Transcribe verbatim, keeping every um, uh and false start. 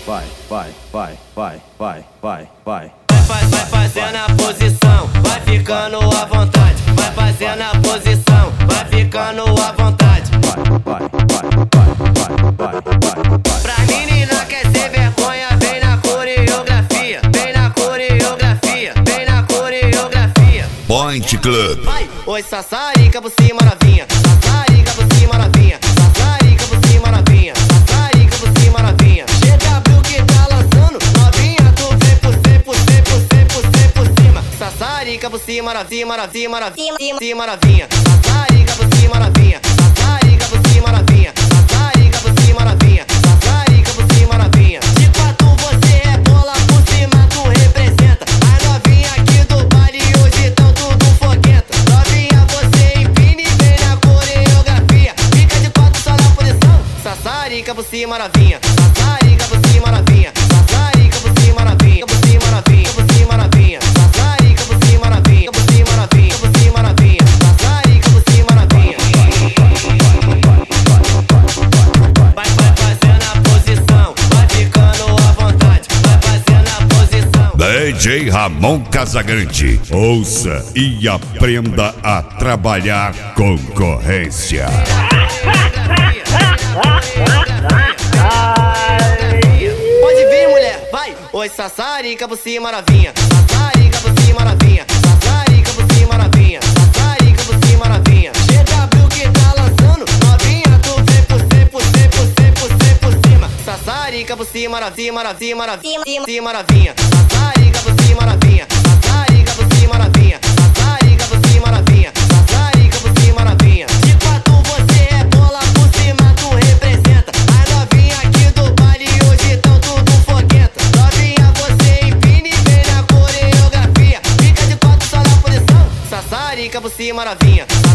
vai, vai, vai, vai, vai, vai, vai. Vai, vai fazendo a posição, vai ficando à vontade. Vai fazendo a posição, vai ficando à vontade. Vai, vai, vai, vai, vai, vai, vai. Pra menina quer ser vergonha, vem na coreografia. Vem na coreografia, vem na coreografia. Point Club. Vai, oi sassarica por cima novinha. Sassarica por cima novinha. Sassarica por cima novinha. Sassarica por cima novinha. G W que tá lançando, novinha, tu vem por cem, por cem, por cem, por cem, por cima. Sassarica por cima novinha, novinha, novinha, cima novinha. Sassarica por cima novinha. Sassarica por cima novinha. Sassarica por cima novinha. Sassarica por cima novinha. De quatro você é bola, por cima tu representa. As novinha aqui do baile hoje tão tudo foguenta. Novinha você empina e vem na coreografia. Fica de quatro só na posição. Sassarica por cima novinha. Sassarica por cima novinha. Sassarica por cima novinha. Por cima novinha. Por cima novinha. Sassarica por cima novinha. Por cima novinha. Por cima novinha. Sassarica por cima novinha. Vai, vai fazendo a posição, vai ficando à vontade. Vai fazendo a posição. D J Ramon Casagrande. Ouça e aprenda a trabalhar concorrência. Pode vir, mulher, vai. Oi, sassarica por cima novinha. Sassarica por cima novinha. Sassarica por cima novinha. Sassarica por cima novinha. G W que tá lançando, novinha, tu vem por cem, por cem, por cem, por cem, por cima. Sassarica por cima novinha, novinha, novinha, cima novinha. Sassarica por cima novinha. Sassarica por cima novinha. Sassarica por cima novinha. Sassarica por cima novinha. De quatro você é bola, por cima tu representa. As novinha aqui do baile hoje tão tudo foguenta. Novinha você empina e vem na coreografia. Fica de quatro só na posição. Sassarica por cima novinha.